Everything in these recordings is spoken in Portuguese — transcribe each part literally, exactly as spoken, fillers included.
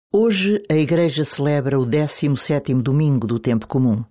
Hoje a Igreja celebra o décimo sétimo domingo do tempo comum.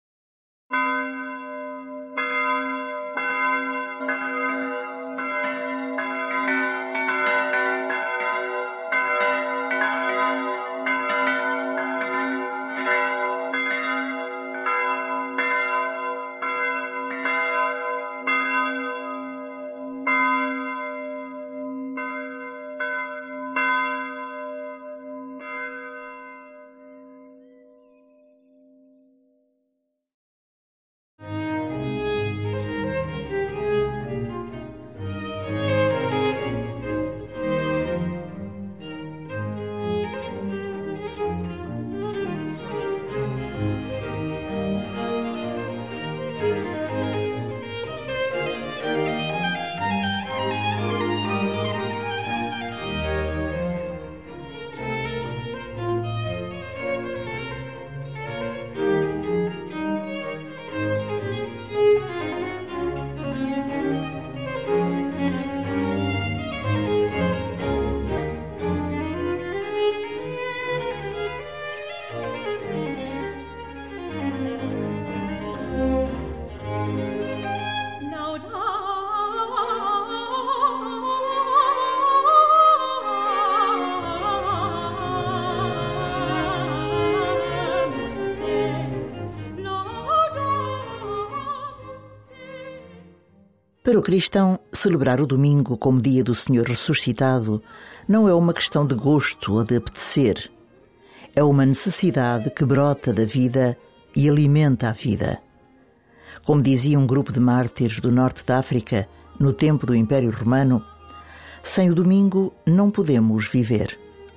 Para o cristão, celebrar o domingo como dia do Senhor ressuscitado não é uma questão de gosto ou de apetecer. É uma necessidade que brota da vida e alimenta a vida. Como dizia um grupo de mártires do norte da África, no tempo do Império Romano, sem o domingo não podemos viver.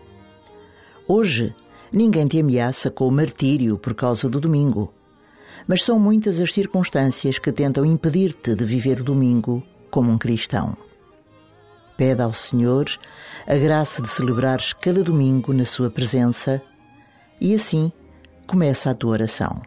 Hoje, ninguém te ameaça com o martírio por causa do domingo. Mas são muitas as circunstâncias que tentam impedir-te de viver o domingo como um cristão. Pede ao Senhor a graça de celebrares cada domingo na sua presença e assim começa a tua oração.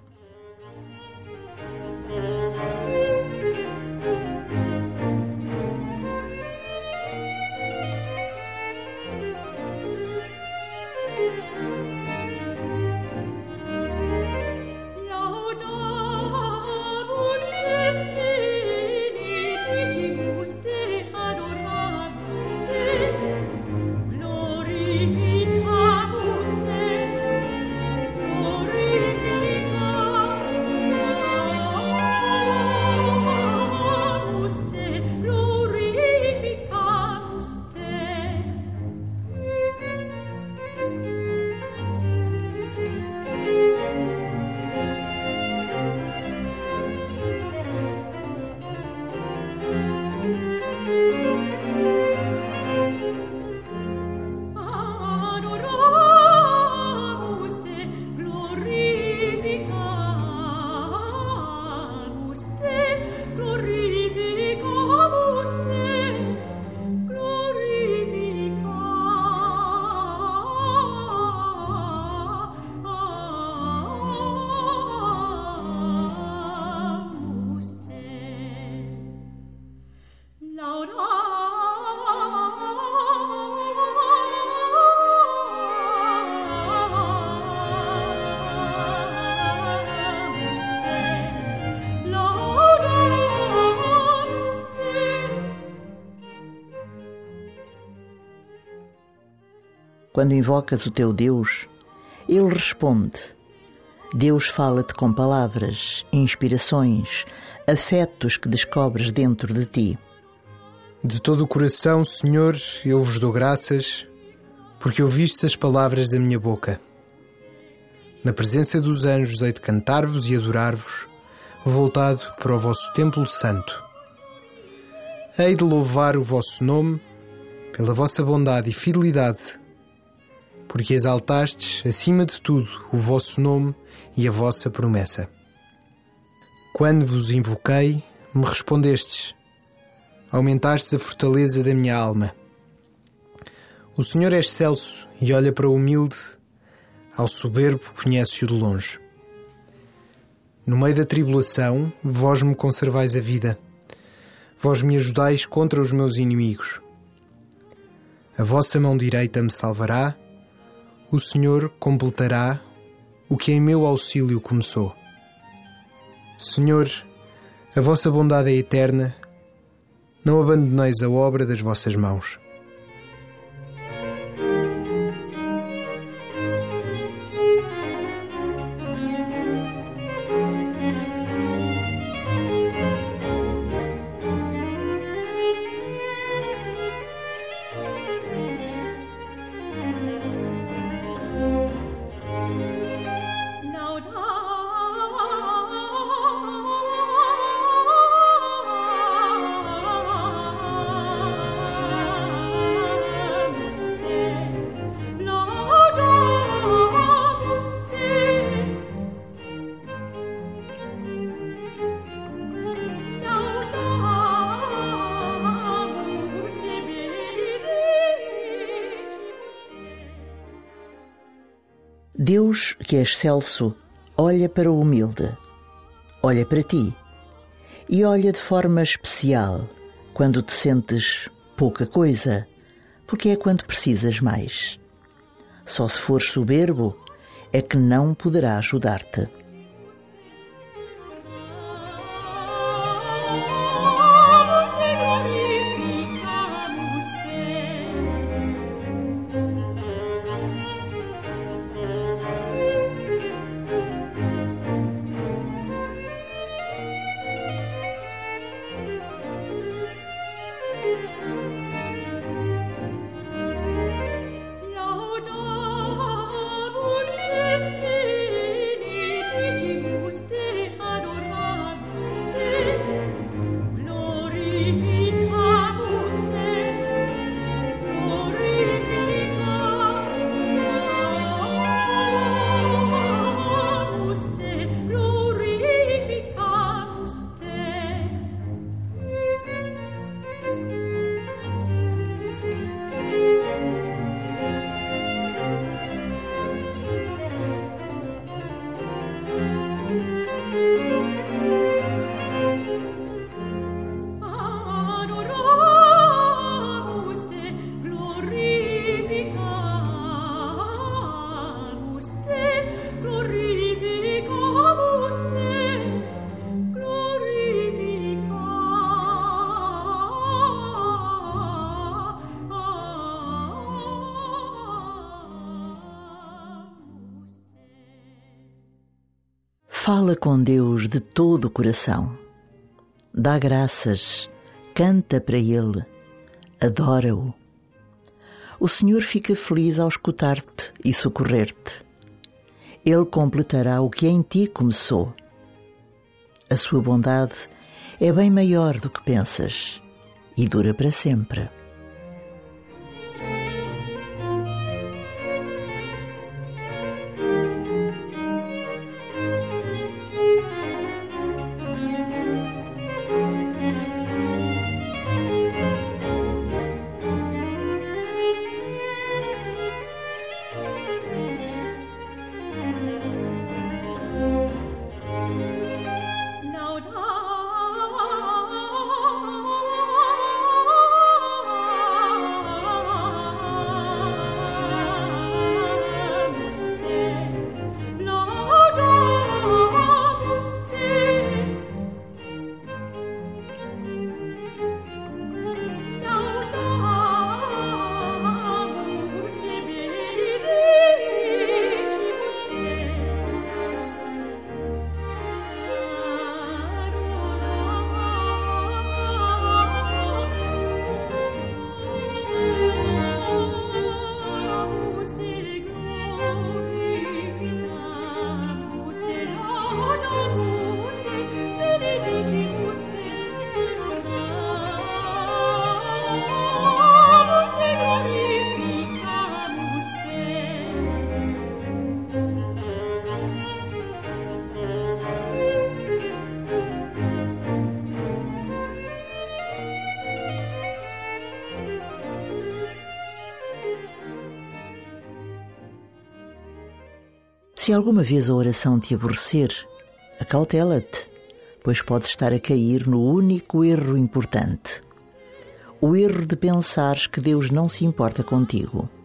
Quando invocas o teu Deus, Ele responde. Deus fala-te com palavras, inspirações, afetos que descobres dentro de ti. De todo o coração, Senhor, eu vos dou graças, porque ouvistes as palavras da minha boca. Na presença dos anjos hei de cantar-vos e adorar-vos, voltado para o vosso templo santo. Hei de louvar o vosso nome pela vossa bondade e fidelidade, porque exaltastes, acima de tudo, o vosso nome e a vossa promessa. Quando vos invoquei, me respondestes. Aumentastes a fortaleza da minha alma. O Senhor é excelso e olha para o humilde, ao soberbo conhece-o de longe. No meio da tribulação, vós me conservais a vida. Vós me ajudais contra os meus inimigos. A vossa mão direita me salvará, o Senhor completará o que em meu auxílio começou. Senhor, a vossa bondade é eterna, não abandoneis a obra das vossas mãos. Deus, que é excelso, olha para o humilde, olha para ti e olha de forma especial quando te sentes pouca coisa, porque é quando precisas mais. Só se fores soberbo é que não poderá ajudar-te. Fala com Deus de todo o coração. Dá graças, canta para Ele, adora-o. O Senhor fica feliz ao escutar-te e socorrer-te. Ele completará o que em ti começou. A sua bondade é bem maior do que pensas e dura para sempre. Se alguma vez a oração te aborrecer, acautela-te, pois podes estar a cair no único erro importante. O erro de pensares que Deus não se importa contigo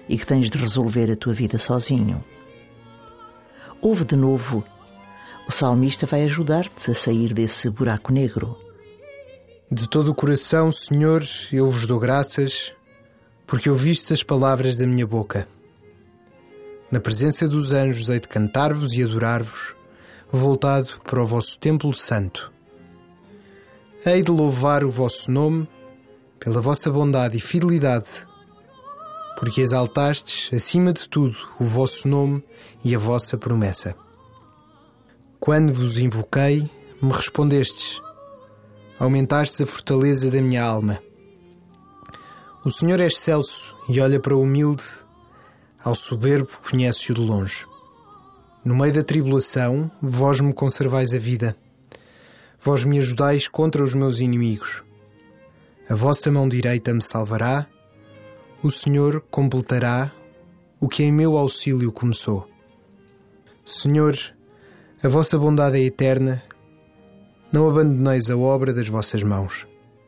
e que tens de resolver a tua vida sozinho. Ouve de novo. O salmista vai ajudar-te a sair desse buraco negro. De todo o coração, Senhor, eu vos dou graças, porque ouvistes as palavras da minha boca. Na presença dos anjos hei de cantar-vos e adorar-vos, voltado para o vosso templo santo. Hei de louvar o vosso nome pela vossa bondade e fidelidade, porque exaltastes, acima de tudo, o vosso nome e a vossa promessa. Quando vos invoquei, me respondestes. Aumentastes a fortaleza da minha alma. O Senhor é excelso e olha para o humilde, ao soberbo conhece-o de longe. No meio da tribulação, vós me conservais a vida. Vós me ajudais contra os meus inimigos. A vossa mão direita me salvará. O Senhor completará o que em meu auxílio começou. Senhor, a vossa bondade é eterna. Não abandoneis a obra das vossas mãos.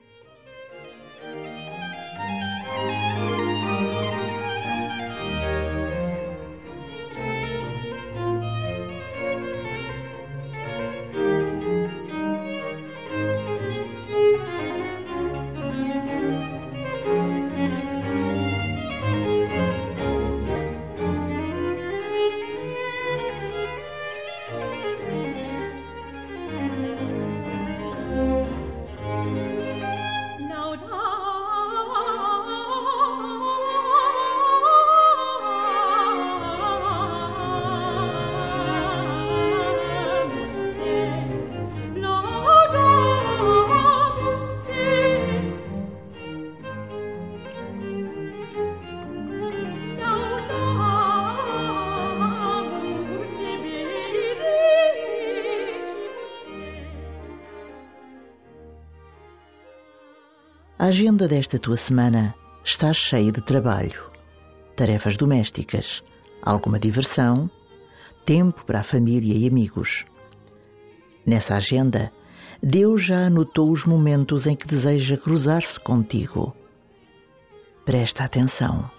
A agenda desta tua semana está cheia de trabalho, tarefas domésticas, alguma diversão, tempo para a família e amigos. Nessa agenda, Deus já anotou os momentos em que deseja cruzar-se contigo. Presta atenção.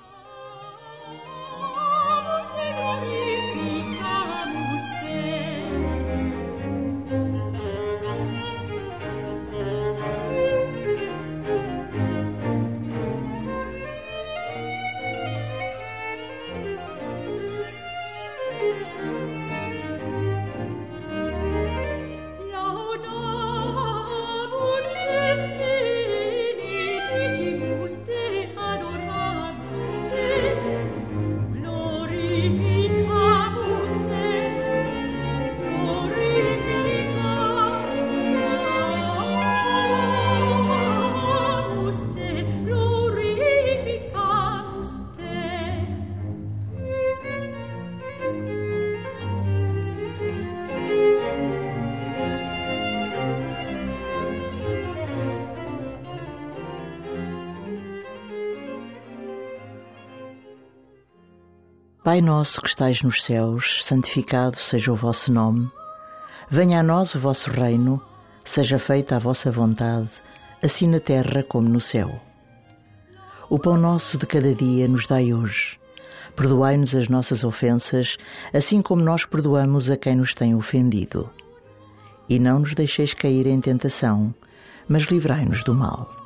Pai nosso que estais nos céus, santificado seja o vosso nome. Venha a nós o vosso reino, seja feita a vossa vontade, assim na terra como no céu. O pão nosso de cada dia nos dai hoje. Perdoai-nos as nossas ofensas, assim como nós perdoamos a quem nos tem ofendido. E não nos deixeis cair em tentação, mas livrai-nos do mal.